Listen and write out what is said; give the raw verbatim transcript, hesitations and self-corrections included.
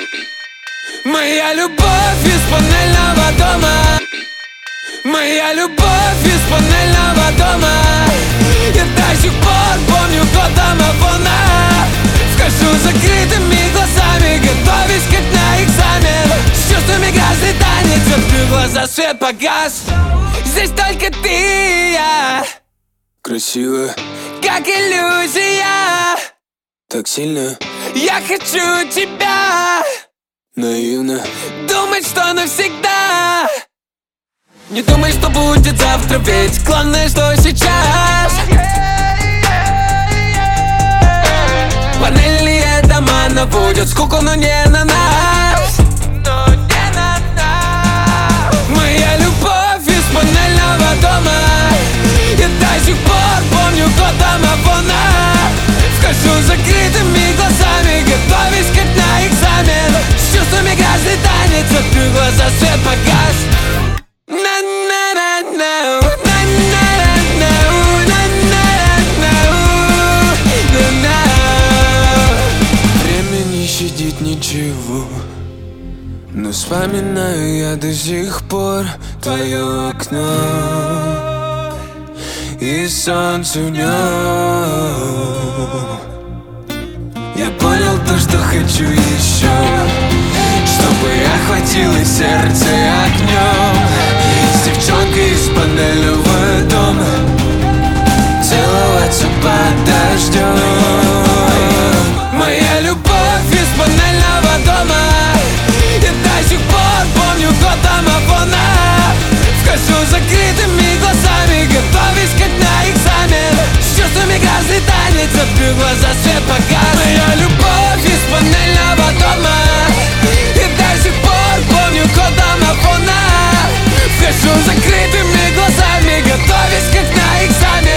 Моя любовь из панельного дома. Моя любовь из панельного дома. Я до сих пор помню код домофона. Вхожу закрытыми глазами, готовясь как на экзамен. С чувствами грязный танец, открыл глаза, свет погас. Здесь только ты и я. Красиво, как иллюзия. так сильно, я хочу тебя. наивно думать, что навсегда. Не думай, что будет завтра, ведь главное, что сейчас. Панельные дома наводят скуку, но не на нас. Моя любовь из панельного дома. Я до сих пор помню код домофона. Вхожу закрытыми глазами, готовясь как на экзамен. С чувствами грязный танец, открыл глаза, свет погас. Время не щадит ничего, но вспоминаю я до сих пор твое окно и солнце в нем. Я понял то, что хочу еще, чтобы охватило сердце огнем. С девчонкой из панельного дома целоваться под дождем. Моя любовь из панельного дома. Я до сих пор помню код домофона. Вхожу закрытыми глазами, готовясь как на экзамен. С чувствами грязный танец, открыл глаза, свет погас. Моя любовь